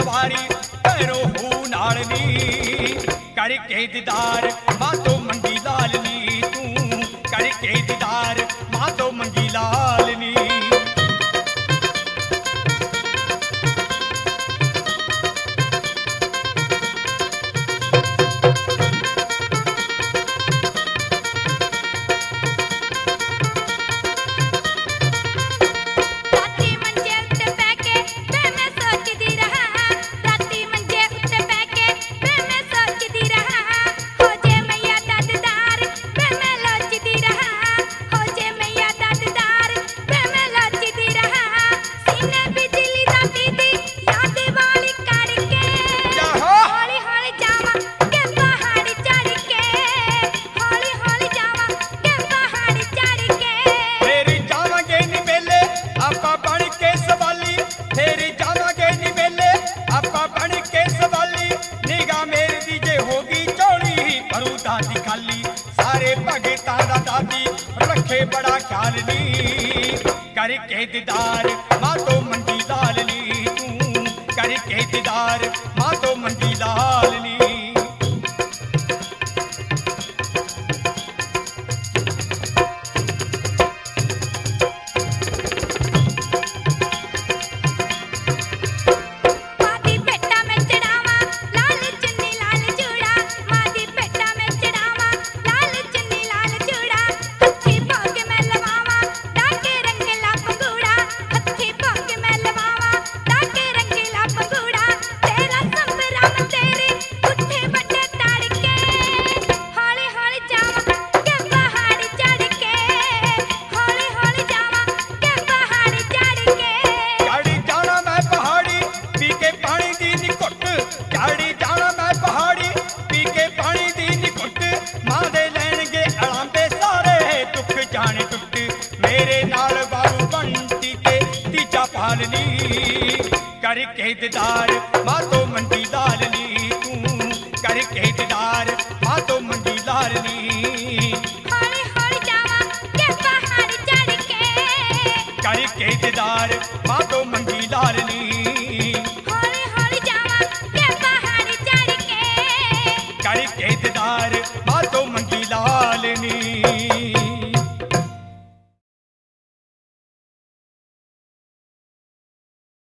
सवारी पैरो हू नालनी करके दीदार मां तो मंगी लालनी तू करके दीदार मां तो मंगी लालनी। सारे भगतां दा दादी रखे बड़ा ख्याल नी करके दीदार मां तो मंगी लालनी तू करके दीदार मां तो मंगी लालनी। मेरे नाल बारू बंटी के तीजा पालनी करके दीदार मां तो मंगी लालनी तू करके दीदार मां तो मंगी लालनी। हौली हौली जावा के पहाड़ चढ़ के करके दीदार मां तो मंगी लालनी।